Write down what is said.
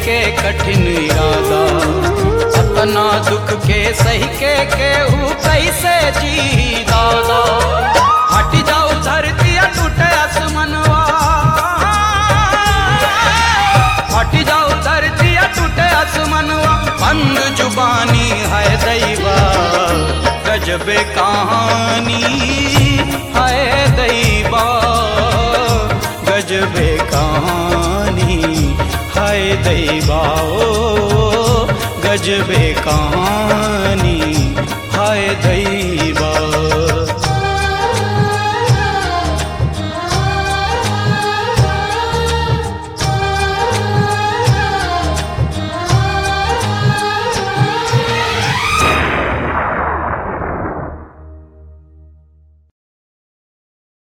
के कठिन इरादा, सतना दुख के सही के केहू कैसे जी दादा। हट जाओ धरती टूटे आसमनवा, हट जाओ धरती टूटे आसमनवा, बंद जुबानी है दैवा, गजबे कहानी है दैवा, गजबे कहानी है दैवा, ओ गजबे कहानी है दैवा।